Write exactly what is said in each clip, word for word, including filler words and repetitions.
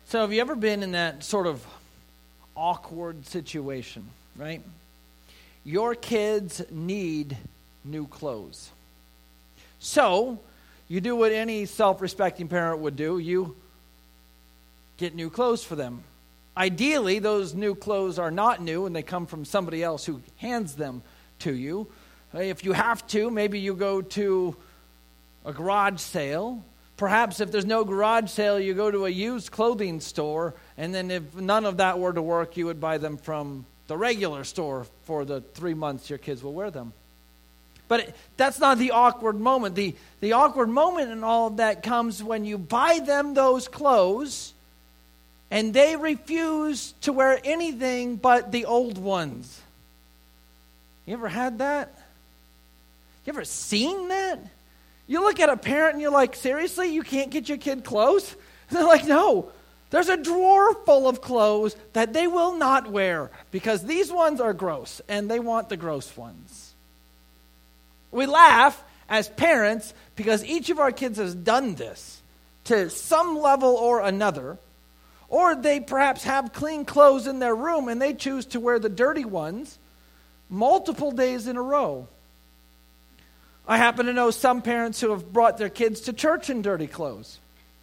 So have you ever been in that sort of awkward situation, right? Your kids need new clothes. So you do what any self-respecting parent would do. You get new clothes for them. Ideally, those new clothes are not new and they come from somebody else who hands them to you. If you have to, maybe you go to a garage sale. Perhaps if there's no garage sale, you go to a used clothing store, and then if none of that were to work, you would buy them from the regular store for the three months your kids will wear them. But it, that's not the awkward moment. The, the awkward moment in all of that comes when you buy them those clothes, and they refuse to wear anything but the old ones. You ever had that? You ever seen that? You look at a parent and you're like, seriously, you can't get your kid clothes? And they're like, no, there's a drawer full of clothes that they will not wear because these ones are gross and they want the gross ones. We laugh as parents because each of our kids has done this to some level or another. Or they perhaps have clean clothes in their room and they choose to wear the dirty ones multiple days in a row. I happen to know some parents who have brought their kids to church in dirty clothes.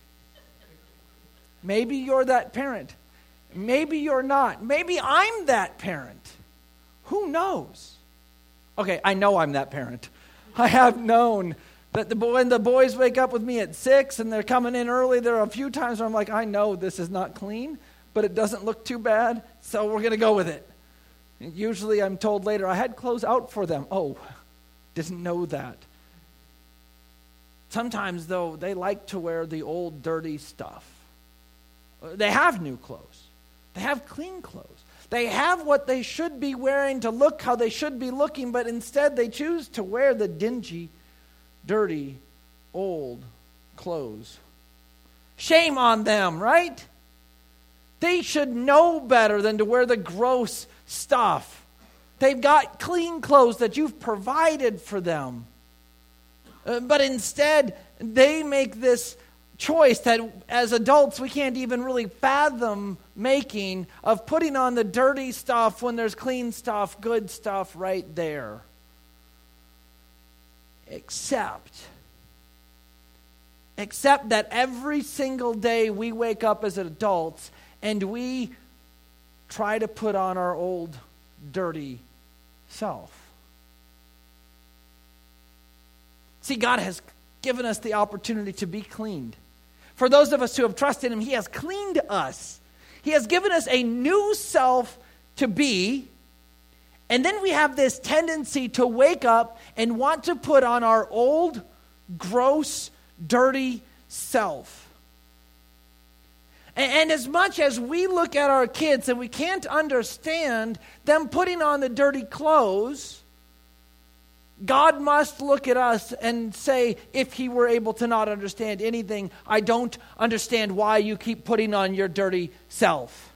Maybe you're that parent. Maybe you're not. Maybe I'm that parent. Who knows? Okay, I know I'm that parent. I have known that the, when the boys wake up with me at six and they're coming in early, there are a few times where I'm like, I know this is not clean, but it doesn't look too bad, so we're going to go with it. And usually I'm told later, I had clothes out for them. Oh, didn't know that. Sometimes, though, they like to wear the old dirty stuff. They have new clothes. They have clean clothes. They have what they should be wearing to look how they should be looking, but instead they choose to wear the dingy, dirty, old clothes. Shame on them, right? They should know better than to wear the gross stuff. They've got clean clothes that you've provided for them. Uh, but instead, they make this choice that as adults we can't even really fathom making of putting on the dirty stuff when there's clean stuff, good stuff right there. Except, except that every single day we wake up as adults and we try to put on our old dirty self. See, God has given us the opportunity to be cleaned. For those of us who have trusted Him, He has cleaned us. He has given us a new self to be. And then we have this tendency to wake up and want to put on our old, gross, dirty self. And as much as we look at our kids and we can't understand them putting on the dirty clothes, God must look at us and say, if He were able to not understand anything, I don't understand why you keep putting on your dirty self.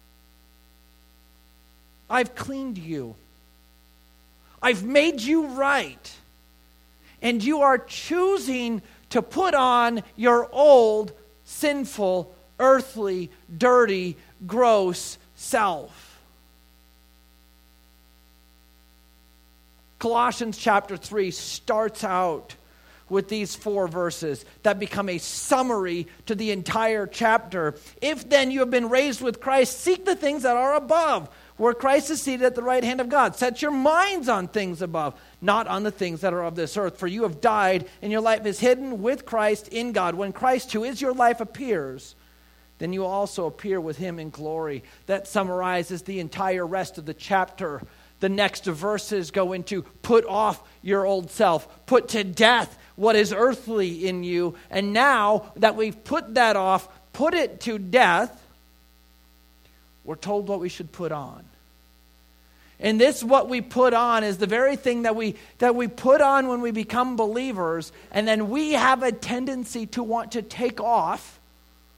I've cleaned you. I've made you right. And you are choosing to put on your old, sinful, earthly, dirty, gross self. Colossians chapter three starts out with these four verses that become a summary to the entire chapter. If then you have been raised with Christ, seek the things that are above, where Christ is seated at the right hand of God. Set your minds on things above, not on the things that are of this earth. For you have died, and your life is hidden with Christ in God. When Christ, who is your life, appears, then you will also appear with Him in glory. That summarizes the entire rest of the chapter. The next verses go into put off your old self, put to death what is earthly in you. And now that we've put that off, put it to death, we're told what we should put on. And this, what we put on, is the very thing that we that we put on when we become believers, and then we have a tendency to want to take off,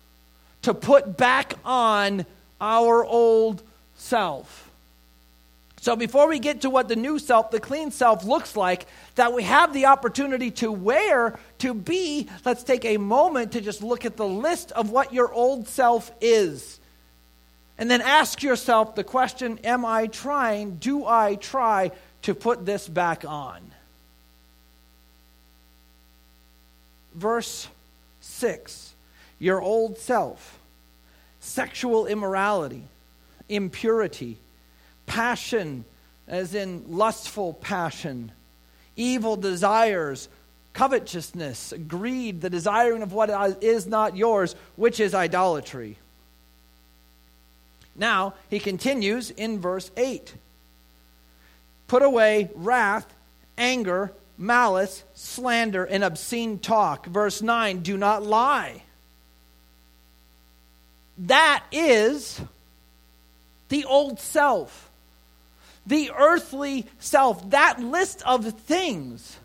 to put back on our old self. So before we get to what the new self, the clean self looks like, that we have the opportunity to wear, to be, let's take a moment to just look at the list of what your old self is. And then ask yourself the question, am I trying, do I try to put this back on? Verse six, your old self, sexual immorality, impurity, passion, as in lustful passion, evil desires, covetousness, greed, the desiring of what is not yours, which is idolatry. Now, he continues in verse eight. Put away wrath, anger, malice, slander, and obscene talk. Verse nine, do not lie. That is the old self. The earthly self, that list of things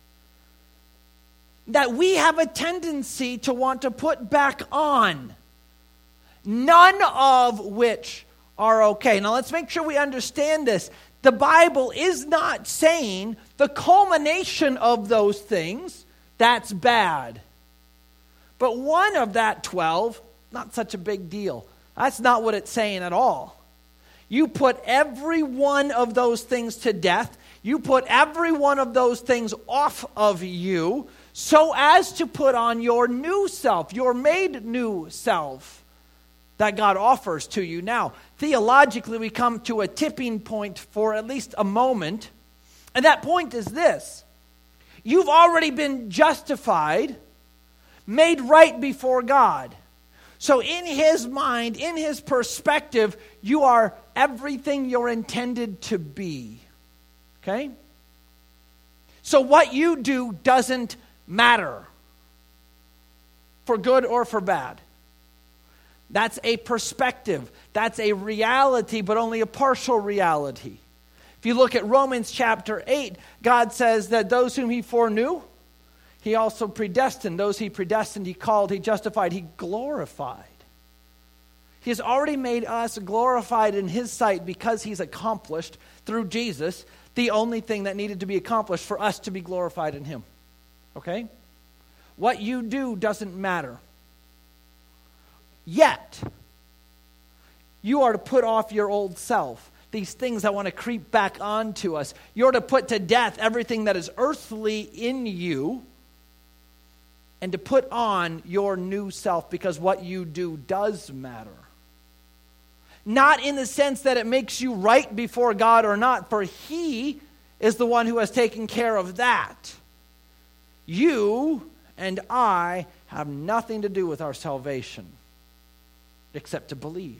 that we have a tendency to want to put back on, none of which are okay. Now let's make sure we understand this. The Bible is not saying the culmination of those things, that's bad. But one of that twelve, not such a big deal. That's not what it's saying at all. You put every one of those things to death. You put every one of those things off of you so as to put on your new self, your made new self that God offers to you. Now, theologically, we come to a tipping point for at least a moment. And that point is this. You've already been justified, made right before God. So in his mind, in his perspective, you are everything you're intended to be. Okay? So what you do doesn't matter, for good or for bad. That's a perspective. That's a reality, but only a partial reality. If you look at Romans chapter eight, God says that those whom he foreknew, he also predestined. Those he predestined, he called, he justified, he glorified. He has already made us glorified in his sight because he's accomplished through Jesus the only thing that needed to be accomplished for us to be glorified in him. Okay? What you do doesn't matter. Yet, you are to put off your old self. These things that want to creep back onto us. You're to put to death everything that is earthly in you and to put on your new self, because what you do does matter. Not in the sense that it makes you right before God or not, for he is the one who has taken care of that. You and I have nothing to do with our salvation except to believe.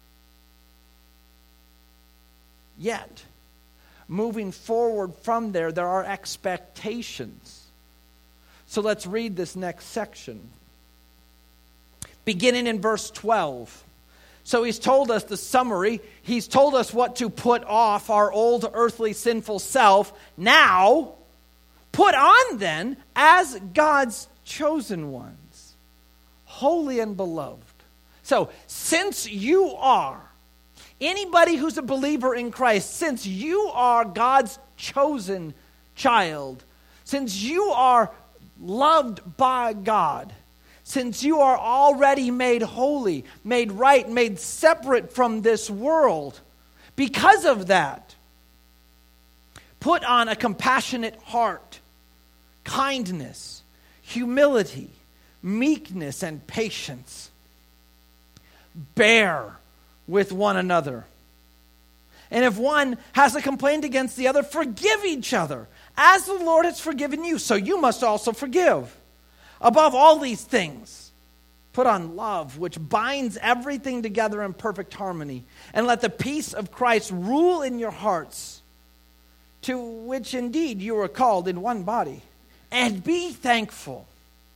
Yet, moving forward from there, there are expectations. So let's read this next section. Beginning in verse twelve. So he's told us the summary. He's told us what to put off, our old earthly sinful self. Now, put on then as God's chosen ones, holy and beloved. So, since you are, anybody who's a believer in Christ, since you are God's chosen child, since you are loved by God, since you are already made holy, made right, made separate from this world, because of that, put on a compassionate heart, kindness, humility, meekness, and patience. Bear with one another. And if one has a complaint against the other, forgive each other, as the Lord has forgiven you, so you must also forgive. Above all these things, put on love, which binds everything together in perfect harmony. And let the peace of Christ rule in your hearts, to which indeed you are called in one body. And be thankful.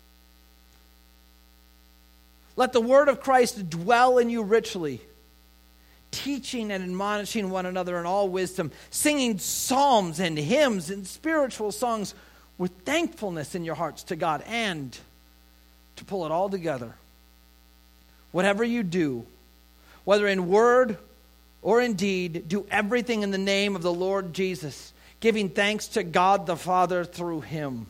Let the word of Christ dwell in you richly, teaching and admonishing one another in all wisdom, singing psalms and hymns and spiritual songs with thankfulness in your hearts to God. And to pull it all together, whatever you do, whether in word or in deed, do everything in the name of the Lord Jesus, giving thanks to God the Father through him.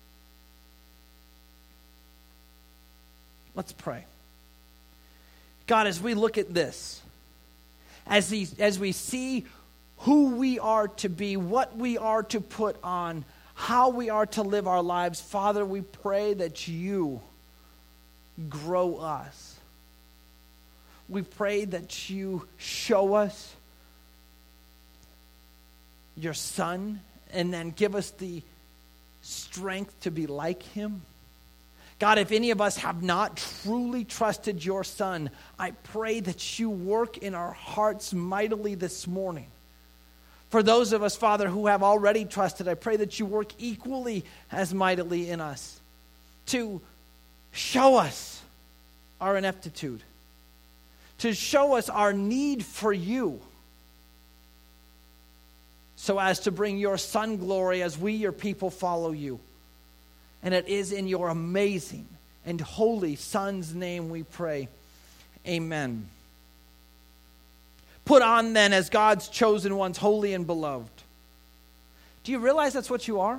Let's pray. God, as we look at this, as, these, as we see who we are to be, what we are to put on, how we are to live our lives, Father, we pray that you grow us. We pray that you show us your Son and then give us the strength to be like him. God, if any of us have not truly trusted your Son, I pray that you work in our hearts mightily this morning. For those of us, Father, who have already trusted, I pray that you work equally as mightily in us to show us our ineptitude, to show us our need for you, so as to bring your Son glory as we, your people, follow you. And it is in your amazing and holy Son's name we pray. Amen. Put on then as God's chosen ones, holy and beloved. Do you realize that's what you are?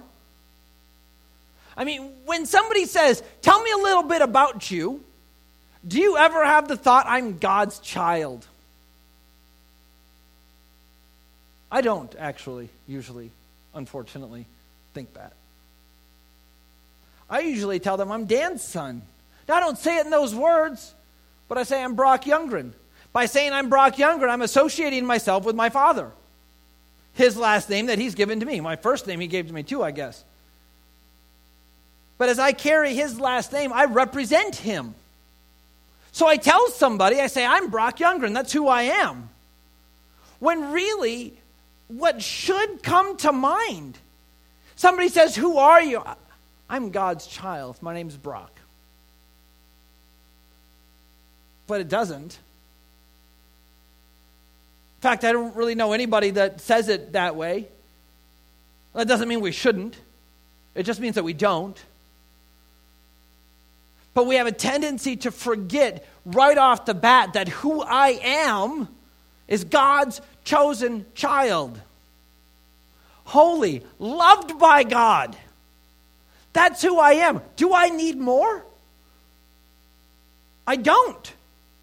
I mean, when somebody says, tell me a little bit about you, do you ever have the thought, I'm God's child? I don't actually, usually, unfortunately, think that. I usually tell them I'm Dan's son. Now, I don't say it in those words, but I say I'm Brock Youngren. By saying I'm Brock Youngren, I'm associating myself with my father. His last name that he's given to me. My first name he gave to me too, I guess. But as I carry his last name, I represent him. So I tell somebody, I say, I'm Brock Youngren. That's who I am. When really, what should come to mind? Somebody says, who are you? I'm God's child. My name's Brock. But it doesn't. In fact, I don't really know anybody that says it that way. That doesn't mean we shouldn't. It just means that we don't. But we have a tendency to forget right off the bat that who I am is God's chosen child. Holy, loved by God. That's who I am. Do I need more? I don't.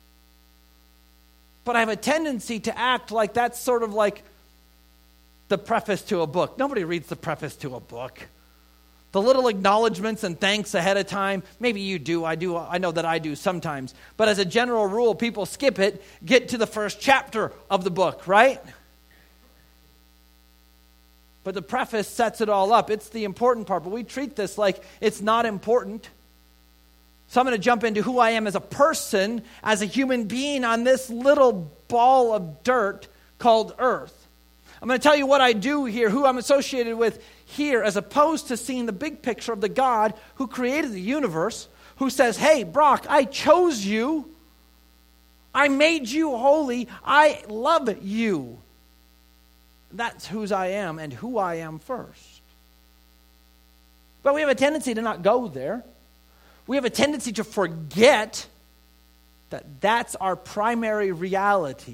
But I have a tendency to act like that's sort of like the preface to a book. Nobody reads the preface to a book. The little acknowledgments and thanks ahead of time, maybe you do, I do, I know that I do sometimes. But as a general rule, people skip it, get to the first chapter of the book, right? But the preface sets it all up. It's the important part, but we treat this like it's not important. So I'm going to jump into who I am as a person, as a human being on this little ball of dirt called earth. I'm going to tell you what I do here, who I'm associated with here, as opposed to seeing the big picture of the God who created the universe, who says, hey, Brock, I chose you. I made you holy. I love you. That's whose I am and who I am first. But we have a tendency to not go there. We have a tendency to forget that that's our primary reality.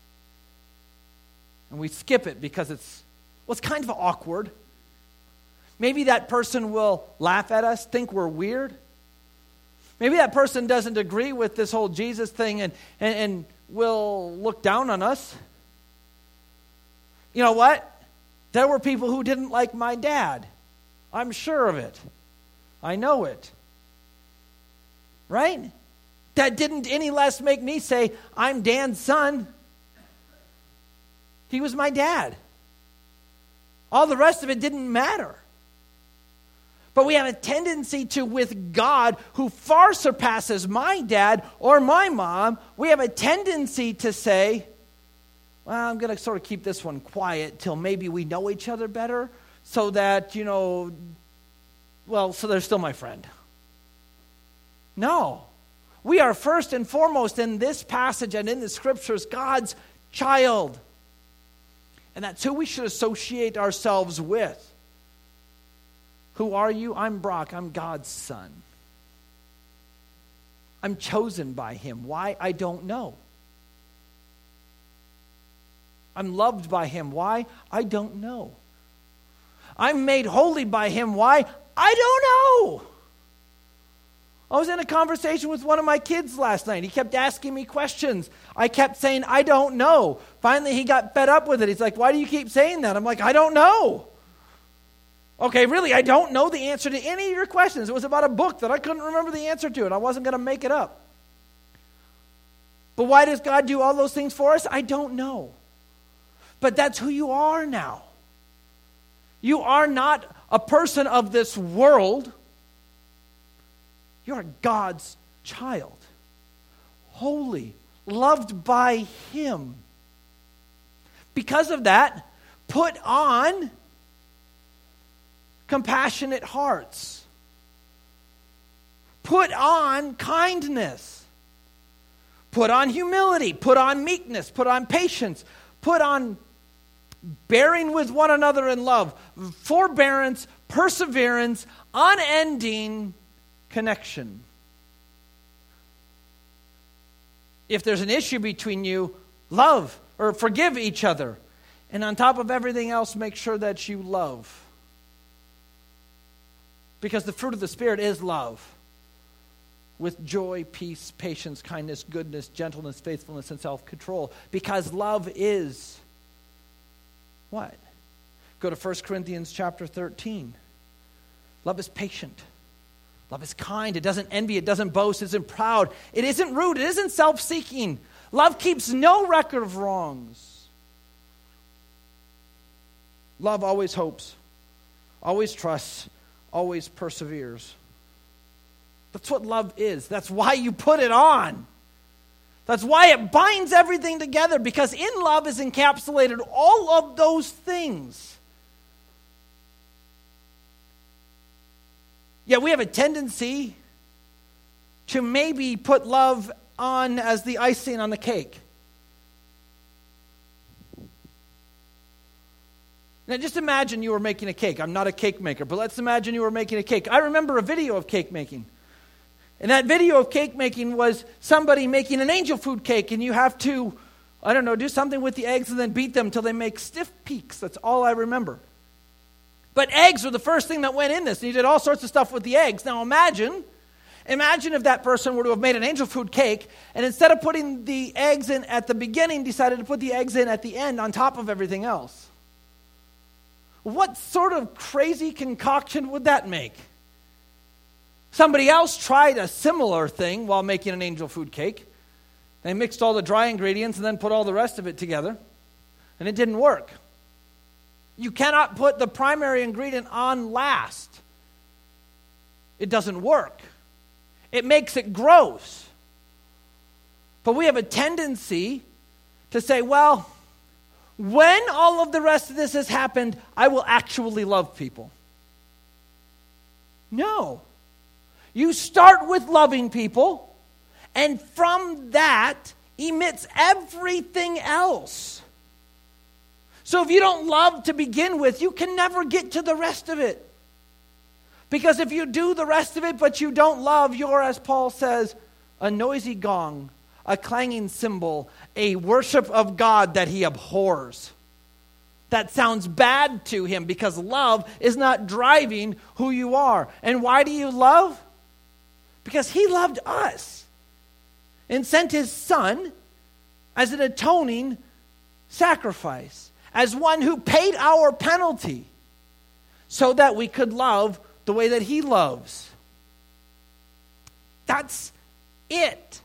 And we skip it because it's, well, it's kind of awkward. Maybe that person will laugh at us, think we're weird. Maybe that person doesn't agree with this whole Jesus thing and, and, and will look down on us. You know what? There were people who didn't like my dad. I'm sure of it. I know it. Right? That didn't any less make me say, I'm Dan's son. He was my dad. All the rest of it didn't matter. But we have a tendency to, with God, who far surpasses my dad or my mom, we have a tendency to say, well, I'm going to sort of keep this one quiet till maybe we know each other better so that, you know, well, so they're still my friend. No. We are first and foremost in this passage and in the scriptures God's child. And that's who we should associate ourselves with. Who are you? I'm Brock. I'm God's son. I'm chosen by him. Why? I don't know. I'm loved by him. Why? I don't know. I'm made holy by him. Why? I don't know. I was in a conversation with one of my kids last night. He kept asking me questions. I kept saying, I don't know. Finally, he got fed up with it. He's like, why do you keep saying that? I'm like, I don't know. Okay, really, I don't know the answer to any of your questions. It was about a book that I couldn't remember the answer to, and I wasn't going to make it up. But why does God do all those things for us? I don't know. But that's who you are now. You are not a person of this world. You're God's child. Holy, loved by him. Because of that, put on compassionate hearts. Put on kindness. Put on humility. Put on meekness. Put on patience. Put on bearing with one another in love. Forbearance, perseverance, unending connection. If there's an issue between you, love or forgive each other. And on top of everything else, make sure that you love. Because the fruit of the Spirit is love. With joy, peace, patience, kindness, goodness, gentleness, faithfulness, and self-control. Because love is what? Go to First Corinthians chapter thirteen. Love is patient. Love is kind. It doesn't envy. It doesn't boast. It isn't proud. It isn't rude. It isn't self-seeking. Love keeps no record of wrongs. Love always hopes, always trusts, always perseveres. That's what love is. That's why you put it on. That's why it binds everything together, because in love is encapsulated all of those things. Yet we have a tendency to maybe put love on as the icing on the cake. Now just imagine you were making a cake. I'm not a cake maker, but let's imagine you were making a cake. I remember a video of cake making. And that video of cake making was somebody making an angel food cake, and you have to, I don't know, do something with the eggs and then beat them till they make stiff peaks. That's all I remember. But eggs were the first thing that went in this, and you did all sorts of stuff with the eggs. Now imagine, imagine if that person were to have made an angel food cake, and instead of putting the eggs in at the beginning, decided to put the eggs in at the end on top of everything else. What sort of crazy concoction would that make? Somebody else tried a similar thing while making an angel food cake. They mixed all the dry ingredients and then put all the rest of it together, and it didn't work. You cannot put the primary ingredient on last. It doesn't work. It makes it gross. But we have a tendency to say, well, when all of the rest of this has happened, I will actually love people. No. You start with loving people, and from that emits everything else. So if you don't love to begin with, you can never get to the rest of it. Because if you do the rest of it, but you don't love, you're, as Paul says, a noisy gong, a clanging cymbal, a worship of God that he abhors. That sounds bad to him because love is not driving who you are. And why do you love? Because he loved us and sent his son as an atoning sacrifice, as one who paid our penalty so that we could love the way that he loves. That's it.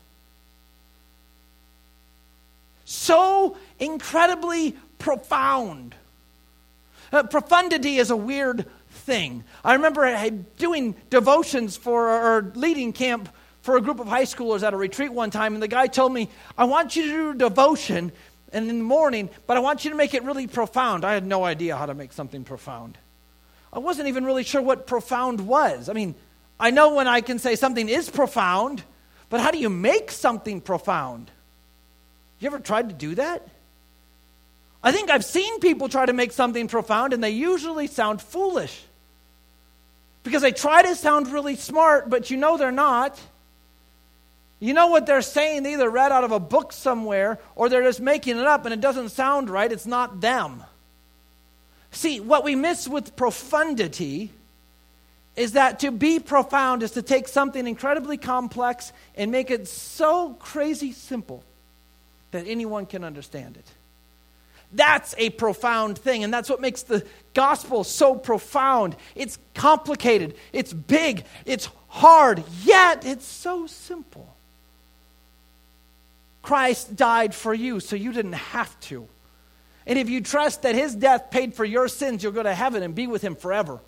So incredibly profound. Uh, profundity is a weird thing. I remember doing devotions for, or leading camp for a group of high schoolers at a retreat one time, and the guy told me, I want you to do a devotion and in the morning, but I want you to make it really profound. I had no idea how to make something profound. I wasn't even really sure what profound was. I mean, I know when I can say something is profound, but how do you make something profound? You ever tried to do that? I think I've seen people try to make something profound, and they usually sound foolish. Because they try to sound really smart, but you know they're not. You know what they're saying? They either read out of a book somewhere or they're just making it up and it doesn't sound right. It's not them. See, what we miss with profundity is that to be profound is to take something incredibly complex and make it so crazy simple that anyone can understand it. That's a profound thing, and that's what makes the gospel so profound. It's complicated, it's big, it's hard, yet it's so simple. Christ died for you, so you didn't have to. And if you trust that his death paid for your sins, you'll go to heaven and be with him forever.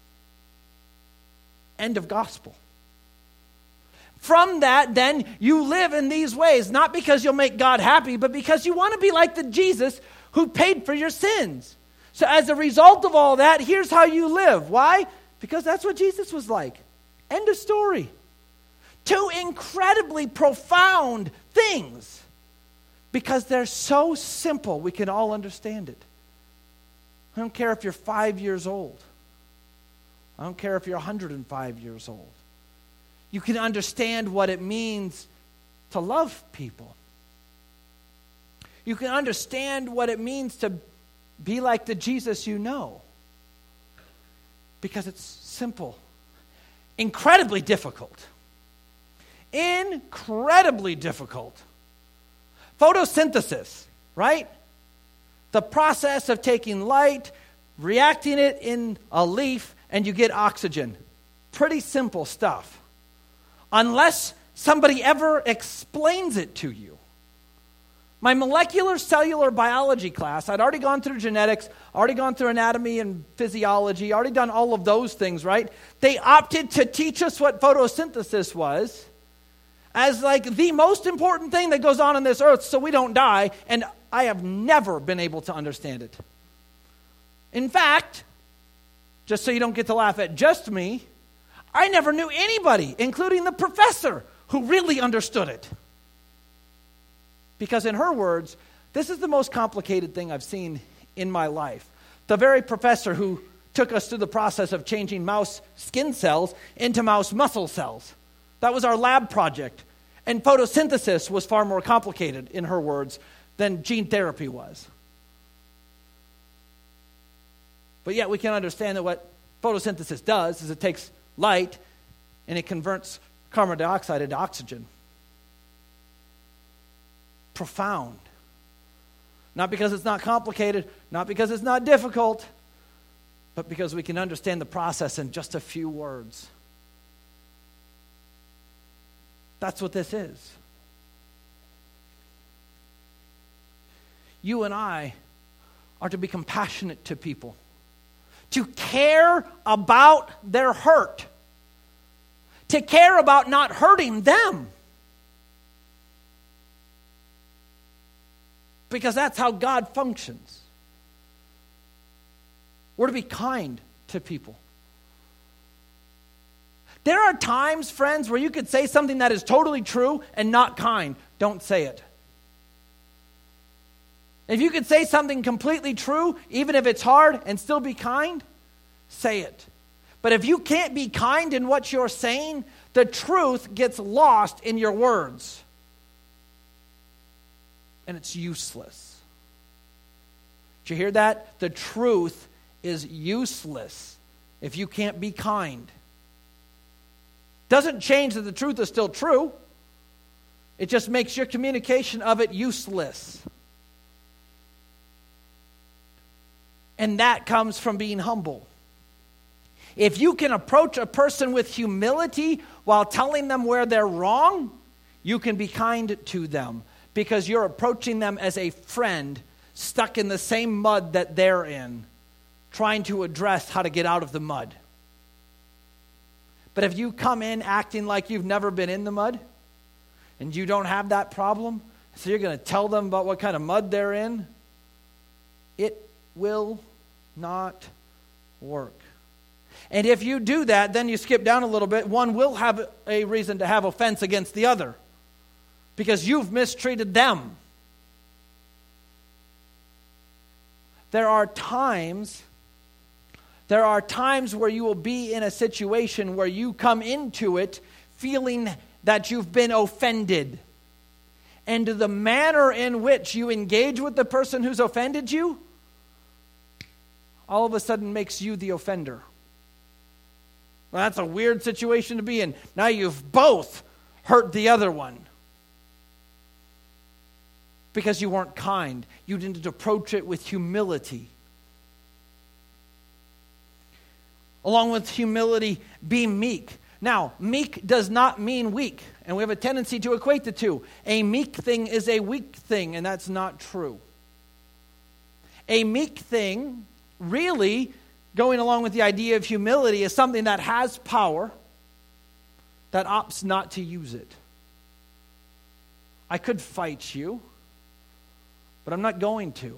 End of gospel. From that, then, you live in these ways, not because you'll make God happy, but because you want to be like the Jesus who paid for your sins. So as a result of all that, here's how you live. Why? Because that's what Jesus was like. End of story. Two incredibly profound things. Because they're so simple, we can all understand it. I don't care if you're five years old. I don't care if you're one hundred five years old. You can understand what it means to love people. You can understand what it means to be like the Jesus you know. Because it's simple. Incredibly difficult. Incredibly difficult. Photosynthesis, right? The process of taking light, reacting it in a leaf, and you get oxygen. Pretty simple stuff. Unless somebody ever explains it to you. My molecular cellular biology class, I'd already gone through genetics, already gone through anatomy and physiology, already done all of those things, right? They opted to teach us what photosynthesis was as like the most important thing that goes on in this earth so we don't die, and I have never been able to understand it. In fact, just so you don't get to laugh at just me, I never knew anybody, including the professor, who really understood it. Because in her words, this is the most complicated thing I've seen in my life. The very professor who took us through the process of changing mouse skin cells into mouse muscle cells. That was our lab project. And photosynthesis was far more complicated, in her words, than gene therapy was. But yet we can understand that what photosynthesis does is it takes light and it converts carbon dioxide into oxygen. Profound. Not because it's not complicated, not because it's not difficult, but because we can understand the process in just a few words. That's what this is. You and I are to be compassionate to people, to care about their hurt, to care about not hurting them. Because that's how God functions. We're to be kind to people. There are times, friends, where you could say something that is totally true and not kind. Don't say it. If you could say something completely true, even if it's hard, and still be kind, say it. But if you can't be kind in what you're saying, the truth gets lost in your words. And it's useless. Did you hear that? The truth is useless if you can't be kind. Doesn't change that the truth is still true. It just makes your communication of it useless. And that comes from being humble. If you can approach a person with humility while telling them where they're wrong, you can be kind to them because you're approaching them as a friend stuck in the same mud that they're in, trying to address how to get out of the mud. But if you come in acting like you've never been in the mud and you don't have that problem, so you're going to tell them about what kind of mud they're in, it will not work. And if you do that, then you skip down a little bit. One will have a reason to have offense against the other because you've mistreated them. There are times, there are times where you will be in a situation where you come into it feeling that you've been offended. And the manner in which you engage with the person who's offended you, all of a sudden makes you the offender. Well, that's a weird situation to be in. Now you've both hurt the other one. Because you weren't kind. You didn't approach it with humility. Along with humility, be meek. Now, meek does not mean weak. And we have a tendency to equate the two. A meek thing is a weak thing, and that's not true. A meek thing, really, going along with the idea of humility, is something that has power, that opts not to use it. I could fight you, but I'm not going to.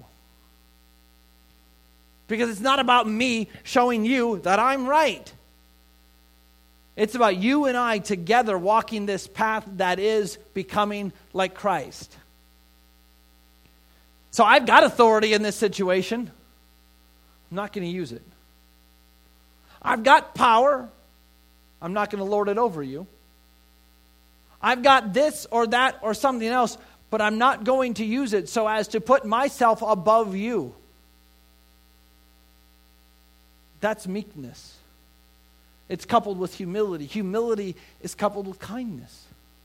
Because it's not about me showing you that I'm right. It's about you and I together walking this path that is becoming like Christ. So I've got authority in this situation. I'm not going to use it. I've got power. I'm not going to lord it over you. I've got this or that or something else, but I'm not going to use it so as to put myself above you. That's meekness. It's coupled with humility. Humility is coupled with kindness.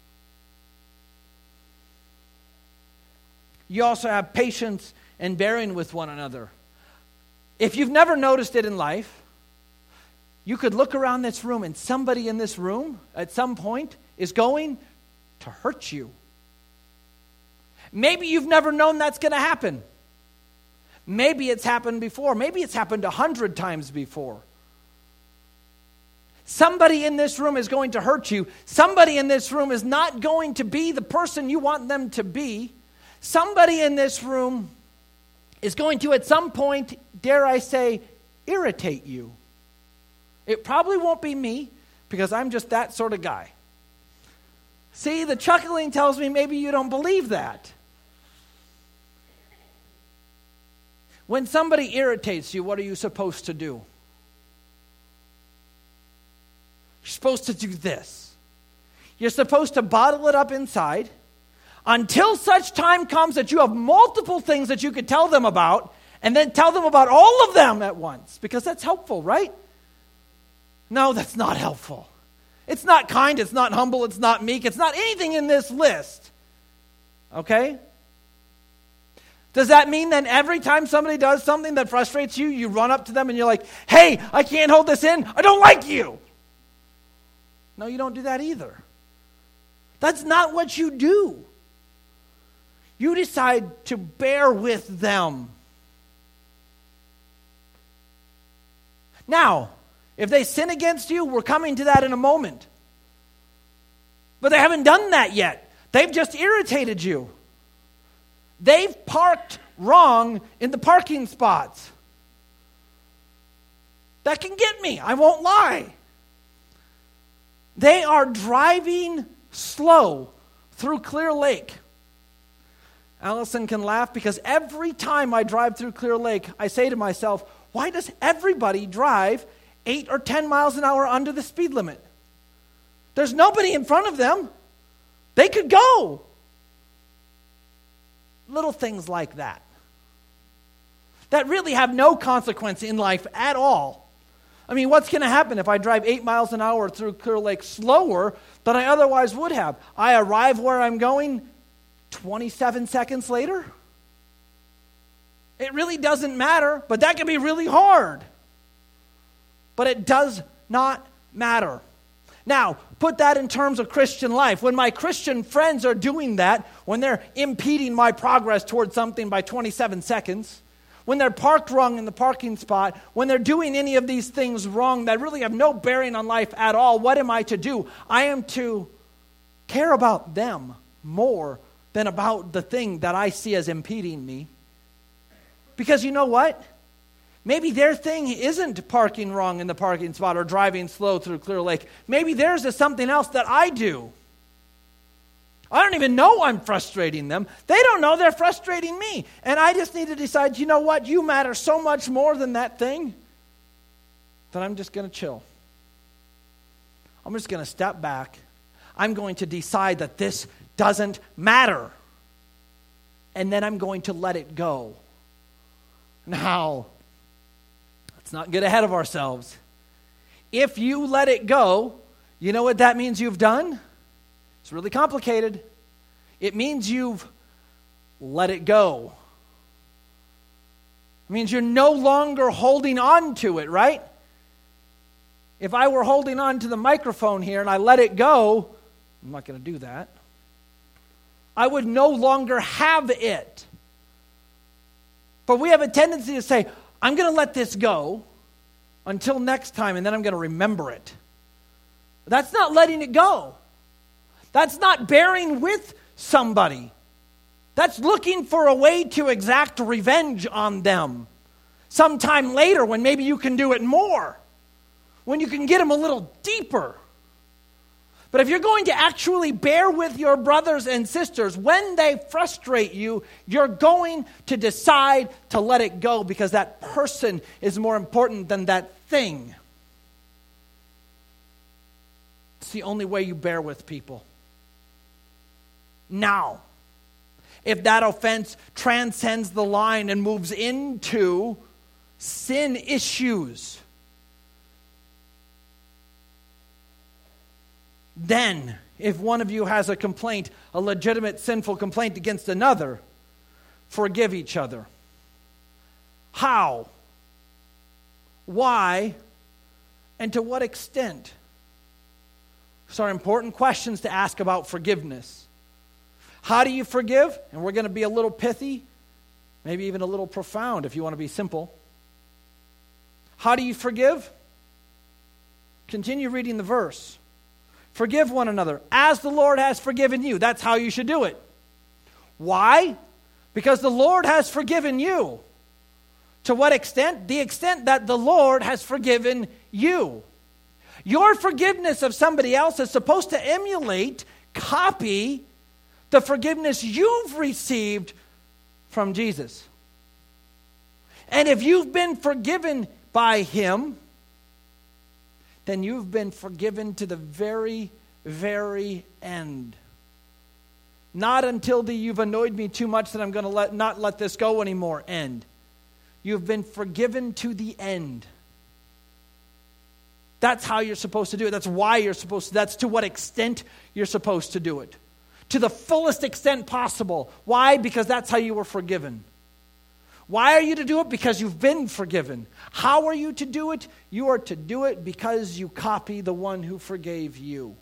You also have patience and bearing with one another. If you've never noticed it in life, you could look around this room and somebody in this room at some point is going to hurt you. Maybe you've never known that's going to happen. Maybe it's happened before. Maybe it's happened a hundred times before. Somebody in this room is going to hurt you. Somebody in this room is not going to be the person you want them to be. Somebody in this room is going to, at some point, dare I say, irritate you. It probably won't be me, because I'm just that sort of guy. See, the chuckling tells me maybe you don't believe that. When somebody irritates you, what are you supposed to do? You're supposed to do this. You're supposed to bottle it up inside until such time comes that you have multiple things that you could tell them about, and then tell them about all of them at once, because that's helpful, right? No, that's not helpful. It's not kind, it's not humble, it's not meek, it's not anything in this list. Okay? Does that mean that every time somebody does something that frustrates you, you run up to them and you're like, hey, I can't hold this in, I don't like you? No, you don't do that either. That's not what you do. You decide to bear with them. Now, if they sin against you, we're coming to that in a moment. But they haven't done that yet. They've just irritated you. They've parked wrong in the parking spots. That can get me, I won't lie. They are driving slow through Clear Lake. Allison can laugh because every time I drive through Clear Lake, I say to myself, why does everybody drive eight or ten miles an hour under the speed limit? There's nobody in front of them. They could go. Little things like that. That really have no consequence in life at all. I mean, what's going to happen if I drive eight miles an hour through Clear Lake slower than I otherwise would have? I arrive where I'm going twenty-seven seconds later? It really doesn't matter, but that can be really hard. But it does not matter. Now, put that in terms of Christian life. When my Christian friends are doing that, when they're impeding my progress towards something by twenty-seven seconds, when they're parked wrong in the parking spot, when they're doing any of these things wrong that really have no bearing on life at all, what am I to do? I am to care about them more than about the thing that I see as impeding me. Because you know what? Maybe their thing isn't parking wrong in the parking spot or driving slow through Clear Lake. Maybe theirs is something else that I do. I don't even know I'm frustrating them. They don't know they're frustrating me. And I just need to decide, you know what? You matter so much more than that thing that I'm just going to chill. I'm just going to step back. I'm going to decide that this doesn't matter. And then I'm going to let it go. Now, let's not get ahead of ourselves. If you let it go, you know what that means you've done? It's really complicated. It means you've let it go. It means you're no longer holding on to it, right? If I were holding on to the microphone here and I let it go, I'm not going to do that. I would no longer have it. But we have a tendency to say, I'm going to let this go until next time, and then I'm going to remember it. That's not letting it go. That's not bearing with somebody. That's looking for a way to exact revenge on them sometime later when maybe you can do it more, when you can get them a little deeper. But if you're going to actually bear with your brothers and sisters when they frustrate you, you're going to decide to let it go because that person is more important than that thing. It's the only way you bear with people. Now, if that offense transcends the line and moves into sin issues, then, if one of you has a complaint, a legitimate sinful complaint against another, forgive each other. How? Why? And to what extent? These are important questions to ask about forgiveness. How do you forgive? And we're going to be a little pithy, maybe even a little profound if you want to be simple. How do you forgive? Continue reading the verse. Forgive one another as the Lord has forgiven you. That's how you should do it. Why? Because the Lord has forgiven you. To what extent? The extent that the Lord has forgiven you. Your forgiveness of somebody else is supposed to emulate, copy the forgiveness you've received from Jesus. And if you've been forgiven by Him, then you've been forgiven to the very, very end. Not until the you've annoyed me too much that I'm going to let not let this go anymore end. You've been forgiven to the end. That's how you're supposed to do it. That's why you're supposed to. That's to what extent you're supposed to do it. To the fullest extent possible. Why? Because that's how you were forgiven. Why are you to do it? Because you've been forgiven. How are you to do it? You are to do it because you copy the one who forgave you.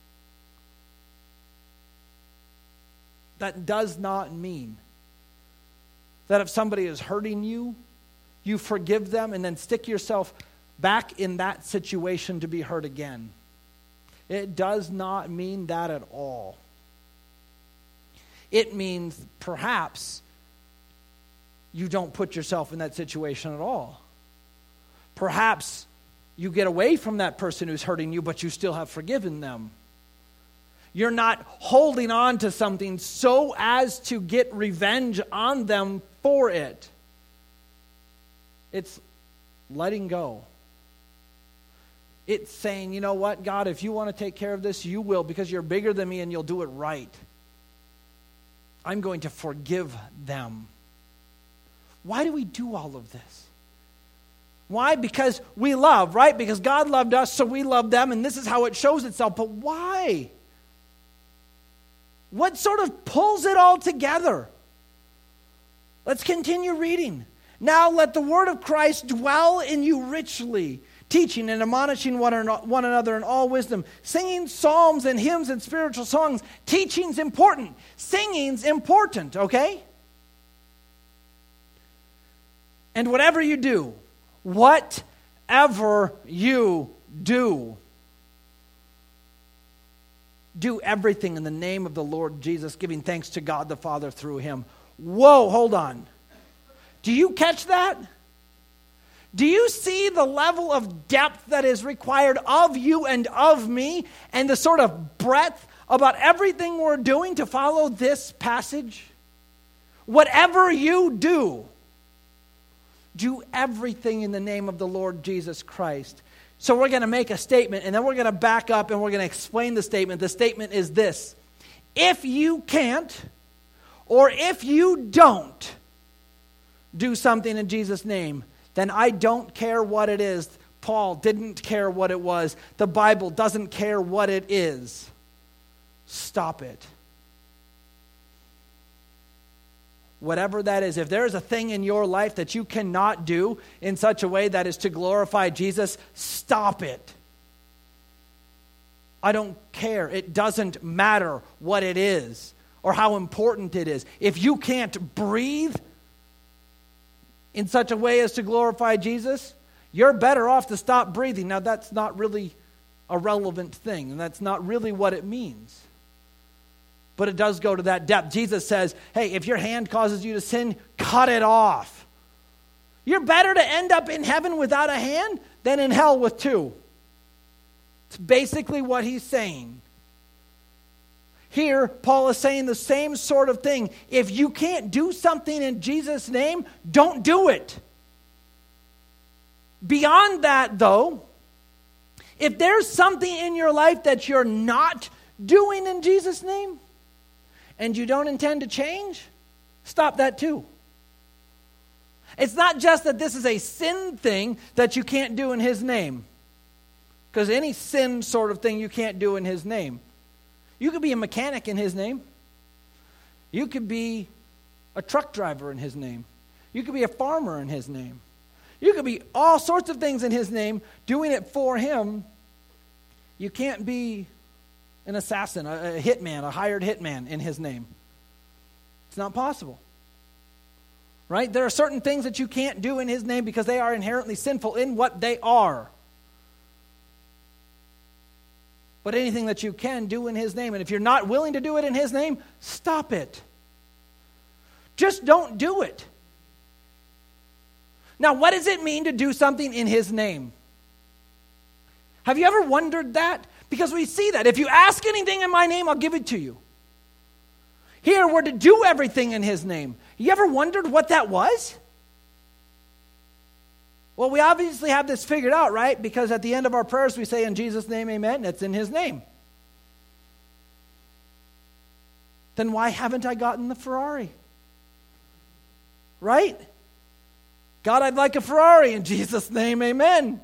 That does not mean that if somebody is hurting you, you forgive them and then stick yourself back in that situation to be hurt again. It does not mean that at all. It means perhaps you don't put yourself in that situation at all. Perhaps you get away from that person who's hurting you, but you still have forgiven them. You're not holding on to something so as to get revenge on them for it. It's letting go. It's saying, you know what, God, if you want to take care of this, you will, because you're bigger than me and you'll do it right. I'm going to forgive them. Why do we do all of this? Why? Because we love, right? Because God loved us, so we love them, and this is how it shows itself. But why? What sort of pulls it all together? Let's continue reading. Now let the word of Christ dwell in you richly, teaching and admonishing one another in all wisdom, singing psalms and hymns and spiritual songs. Teaching's important. Singing's important, okay? And whatever you do, whatever you do, do everything in the name of the Lord Jesus, giving thanks to God the Father through Him. Whoa, hold on. Do you catch that? Do you see the level of depth that is required of you and of me, and the sort of breadth about everything we're doing to follow this passage? Whatever you do, do everything in the name of the Lord Jesus Christ, So we're going to make a statement, and then we're going to back up, and we're going to explain the statement. The statement is this: if you can't, or if you don't do something in Jesus' name, then I don't care what it is. Paul didn't care what it was. The Bible doesn't care what it is. Stop it. Whatever that is, if there is a thing in your life that you cannot do in such a way that is to glorify Jesus, stop it. I don't care. It doesn't matter what it is or how important it is. If you can't breathe in such a way as to glorify Jesus, you're better off to stop breathing. Now, that's not really a relevant thing, and that's not really what it means. But it does go to that depth. Jesus says, hey, if your hand causes you to sin, cut it off. You're better to end up in heaven without a hand than in hell with two. It's basically what he's saying. Here, Paul is saying the same sort of thing. If you can't do something in Jesus' name, don't do it. Beyond that, though, if there's something in your life that you're not doing in Jesus' name, and you don't intend to change, stop that too. It's not just that this is a sin thing that you can't do in his name. Because any sin sort of thing you can't do in his name. You could be a mechanic in his name. You could be a truck driver in his name. You could be a farmer in his name. You could be all sorts of things in his name, doing it for him. You can't be an assassin, a, a hitman, a hired hitman in his name. It's not possible. Right? There are certain things that you can't do in his name because they are inherently sinful in what they are. But anything that you can do in his name, and if you're not willing to do it in his name, stop it. Just don't do it. Now, what does it mean to do something in his name? Have you ever wondered that? Because we see that. If you ask anything in my name, I'll give it to you. Here, we're to do everything in his name. You ever wondered what that was? Well, we obviously have this figured out, right? Because at the end of our prayers, we say, in Jesus' name, amen, and it's in his name. Then why haven't I gotten the Ferrari? Right? God, I'd like a Ferrari. In Jesus' name, amen.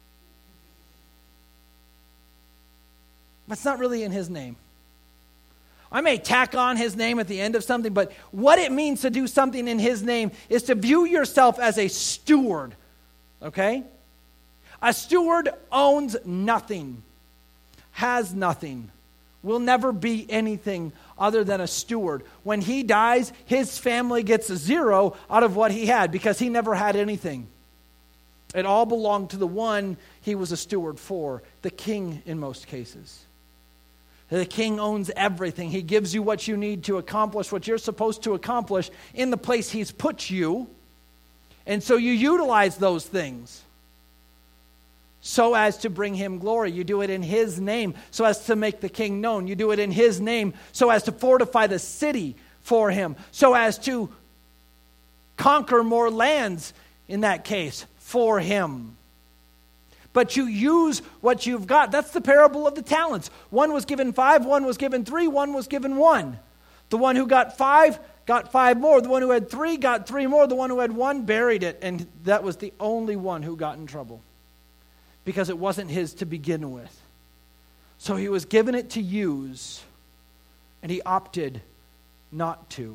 But it's not really in his name. I may tack on his name at the end of something, but what it means to do something in his name is to view yourself as a steward, okay? A steward owns nothing, has nothing, will never be anything other than a steward. When he dies, his family gets a zero out of what he had because he never had anything. It all belonged to the one he was a steward for, the king in most cases. The king owns everything. He gives you what you need to accomplish what you're supposed to accomplish in the place he's put you. And so you utilize those things so as to bring him glory. You do it in his name so as to make the king known. You do it in his name so as to fortify the city for him, so as to conquer more lands in that case for him. But you use what you've got. That's the parable of the talents. One was given five, one was given three, one was given one. The one who got five got five more. The one who had three got three more. The one who had one buried it. And that was the only one who got in trouble because it wasn't his to begin with. So he was given it to use, and he opted not to.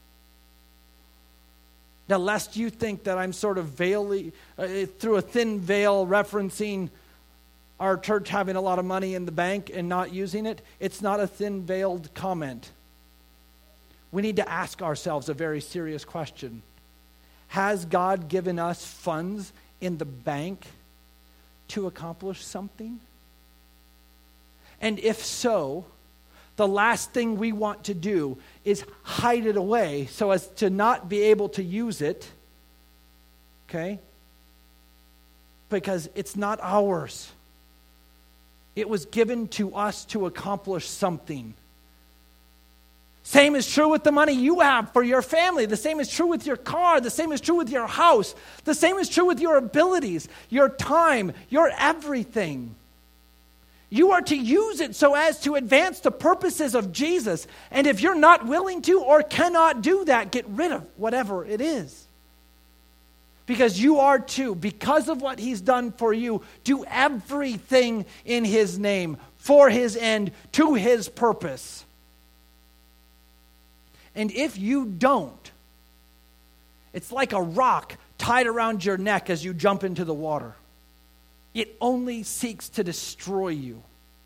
Now, lest you think that I'm sort of veiling, uh, through a thin veil referencing our church having a lot of money in the bank and not using it, it's not a thin-veiled comment. We need to ask ourselves a very serious question. Has God given us funds in the bank to accomplish something? And if so, the last thing we want to do is hide it away so as to not be able to use it, okay? Because it's not ours. It was given to us to accomplish something. Same is true with the money you have for your family. The same is true with your car. The same is true with your house. The same is true with your abilities, your time, your everything. You are to use it so as to advance the purposes of Jesus. And if you're not willing to or cannot do that, get rid of whatever it is. Because you are to, because of what he's done for you, do everything in his name, for his end, to his purpose. And if you don't, it's like a rock tied around your neck as you jump into the water. It only seeks to destroy you.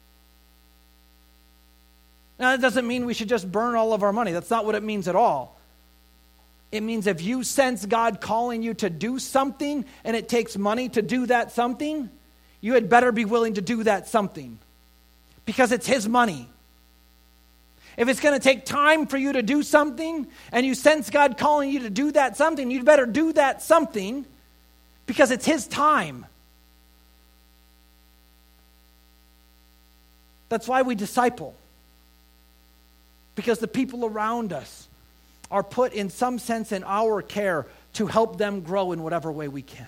Now, that doesn't mean we should just burn all of our money. That's not what it means at all. It means if you sense God calling you to do something and it takes money to do that something, you had better be willing to do that something because it's his money. If it's going to take time for you to do something and you sense God calling you to do that something, you'd better do that something because it's his time. That's why we disciple. Because the people around us are put in some sense in our care to help them grow in whatever way we can.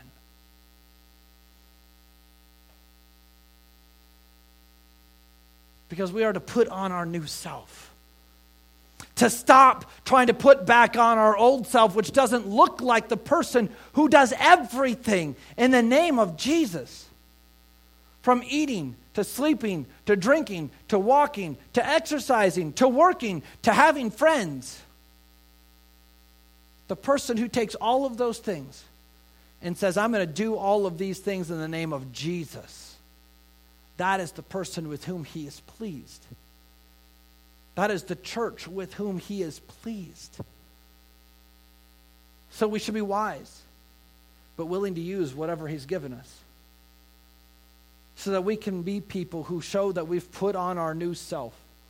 Because we are to put on our new self. To stop trying to put back on our old self, which doesn't look like the person who does everything in the name of Jesus. From eating, to sleeping, to drinking, to walking, to exercising, to working, to having friends. The person who takes all of those things and says, I'm going to do all of these things in the name of Jesus. That is the person with whom he is pleased. That is the church with whom he is pleased. So we should be wise, but willing to use whatever he's given us. So that we can be people who show that we've put on our new self.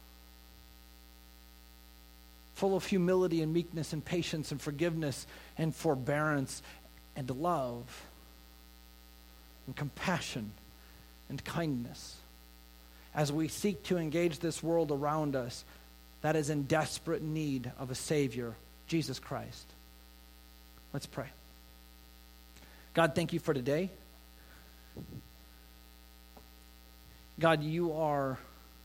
Full of humility and meekness and patience and forgiveness and forbearance and love and compassion and kindness. As we seek to engage this world around us that is in desperate need of a Savior, Jesus Christ. Let's pray. God, thank you for today. God, you are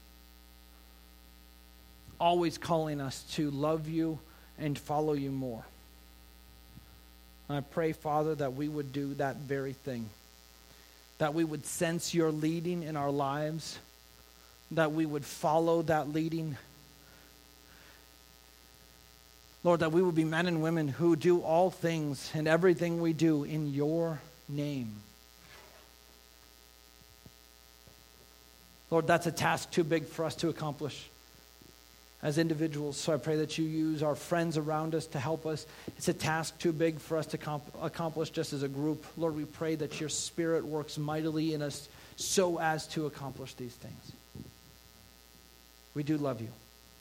always calling us to love you and follow you more. And I pray, Father, that we would do that very thing. That we would sense your leading in our lives. That we would follow that leading. Lord, that we would be men and women who do all things and everything we do in your name. Lord, that's a task too big for us to accomplish as individuals. So I pray that you use our friends around us to help us. It's a task too big for us to comp- accomplish just as a group. Lord, we pray that your Spirit works mightily in us so as to accomplish these things. We do love you.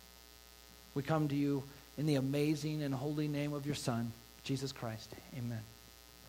We come to you in the amazing and holy name of your Son, Jesus Christ. Amen.